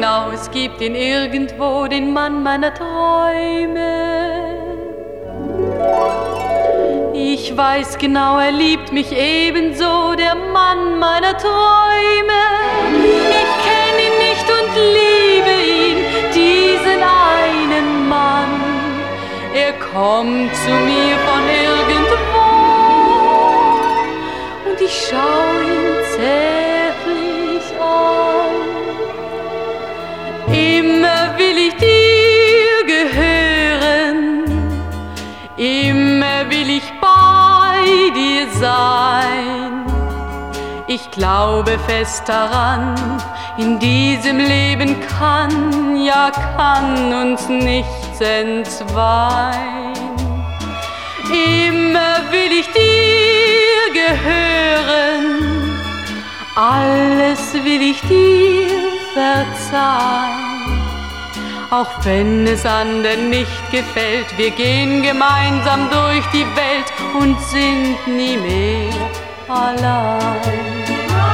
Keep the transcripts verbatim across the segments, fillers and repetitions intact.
genau, es gibt ihn irgendwo, den Mann meiner Träume. Ich weiß genau, er liebt mich ebenso, der Mann meiner Träume. Ich kenn ihn nicht und liebe ihn, diesen einen Mann. Er kommt zu mir von irgendwo und ich schau ihn zärtlich an. Immer will ich dir gehören, immer will ich bei dir sein. Ich glaube fest daran, in diesem Leben kann, ja kann uns nichts entzweien. Immer will ich dir gehören, alles will ich dir verzeihen. Auch wenn es anderen nicht gefällt, wir gehen gemeinsam durch die Welt und sind nie mehr allein.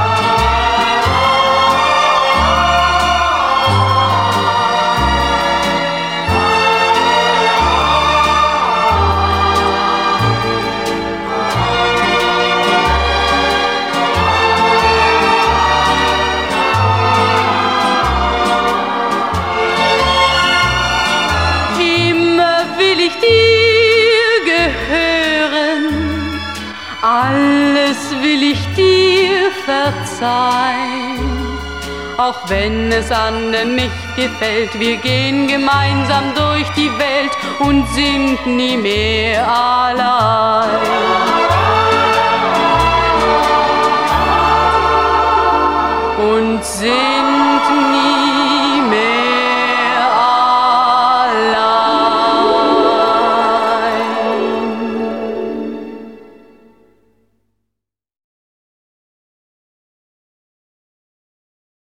Alles will ich dir verzeihen, auch wenn es anderen nicht gefällt. Wir gehen gemeinsam durch die Welt und sind nie mehr allein. Und sind nie